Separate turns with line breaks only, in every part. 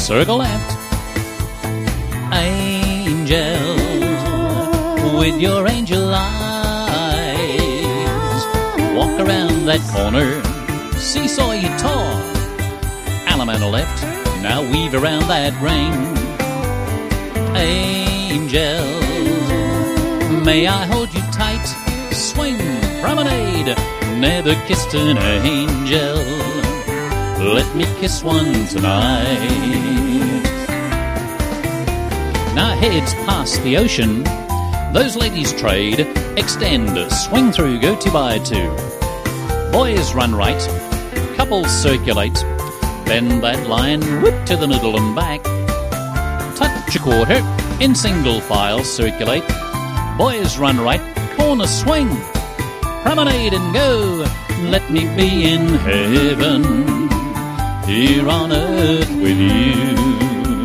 circle left. Angel, with your angel eyes, walk around that corner, seesaw you tall. Allemande left, now weave around that ring. Angel, may I hold you tight, swing, promenade, never kissed an angel, let me kiss one tonight. Now heads past the ocean, those ladies trade, extend, swing through, go 2 by 2. Boys run right, couples circulate, bend that line, whip to the middle and back. Touch a quarter, in single file circulate, boys run right, corner swing, promenade and go, let me be in heaven, here on earth with you.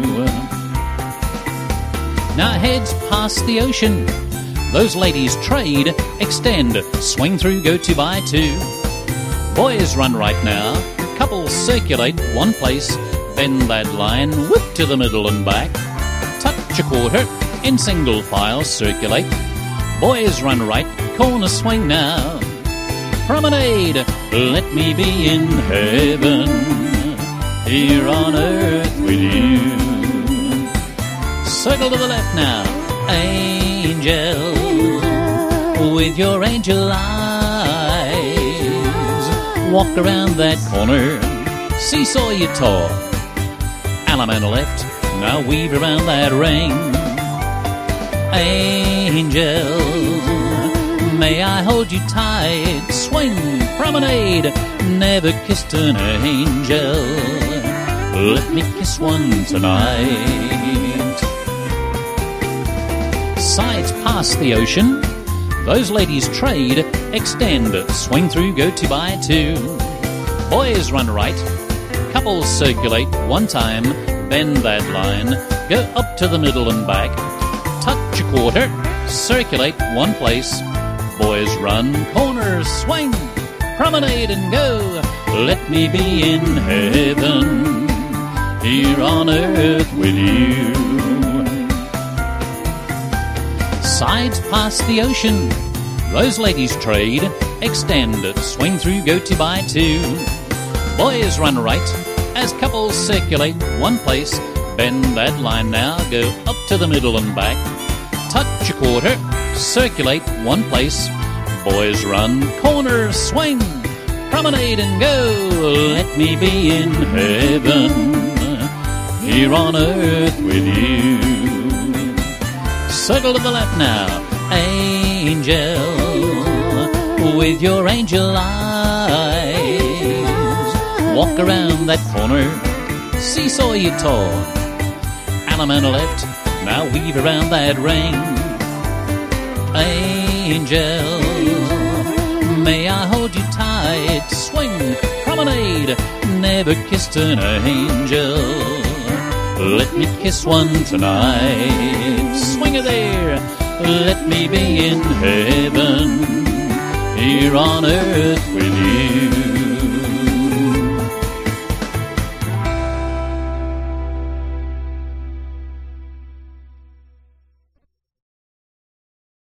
Now heads past the ocean, those ladies trade, extend, swing through, go 2 by 2. Boys run right now, couples circulate, one place, bend that line, whip to the middle and back. Touch a quarter, in single file circulate, boys run right, corner swing now. Promenade, let me be in heaven, here on earth with you. Circle to the left now. Angel, with your angel eyes, walk around that corner, seesaw you tall. Allemande left, now weave around that ring. Angel, may I hold you tight, swing, promenade, never kissed an angel, let me kiss one tonight. Sides past the ocean, those ladies trade, extend, swing through, go 2 by 2. Boys run right, couples circulate, one time, bend that line, go up to the middle and back. Touch a quarter, circulate, one place, boys run, corner, swing, promenade and go, let me be in heaven, here on earth with you. Sides past the ocean, those ladies trade, extend, swing through, go 2 by 2. Boys run right, as couples circulate, one place, bend that line now, go up to the middle and back. Touch a quarter, circulate, one place, boys run, corner, swing, promenade and go, let me be in heaven, here on earth with you. Circle to the left now. Angel, with your angel eyes, walk around that corner, seesaw you tall. Allemande left, now weave around that ring. Angel, may I hold you tight, swing, promenade, never kissed an angel, let me kiss one tonight. Swing it there, let me be in heaven, here on earth with you.